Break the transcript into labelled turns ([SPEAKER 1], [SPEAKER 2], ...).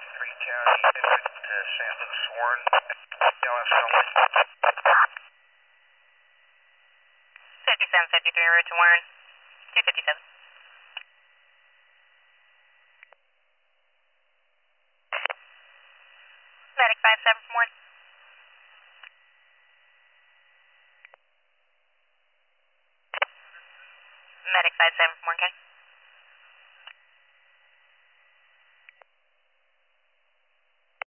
[SPEAKER 1] County, St. Louis Warren, LS only.
[SPEAKER 2] 5753 route to Warren, 257. Medic 57 from Warren. Medic 57 from Warren County.